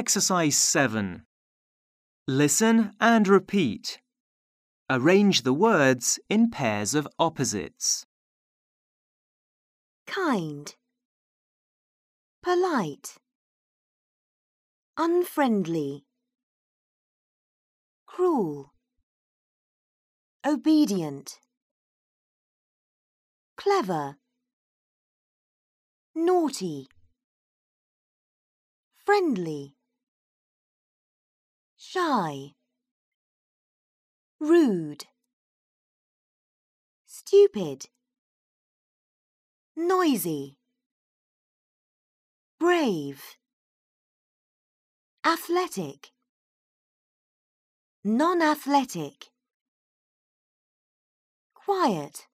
Exercise 7. Listen and repeat. Arrange the words in pairs of opposites. Kind, polite, unfriendly, cruel, obedient, clever, naughty, friendly, shy, rude, stupid, noisy, brave, athletic, non-athletic, quiet,